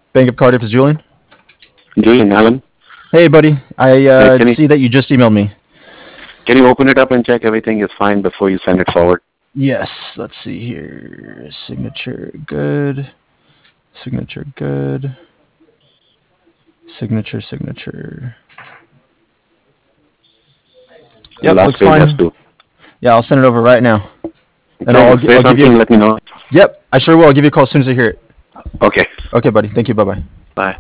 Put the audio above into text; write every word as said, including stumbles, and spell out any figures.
Bank of Cardiff is Julian. Julian, Alan, Hey, buddy. I uh, uh, can you see that you just emailed me. can you open it up and check everything is fine before you send it forward? Yes. Let's see here. Signature good. Signature good. Signature signature. The Yep. last Looks page has fine. to. Yeah, I'll send it over right now, and Okay, I'll say I'll give you. something. A, Let me know. yep. I sure will. I'll give you a call as soon as I hear it. Okay, Okay, buddy. Thank you. Bye bye. bye.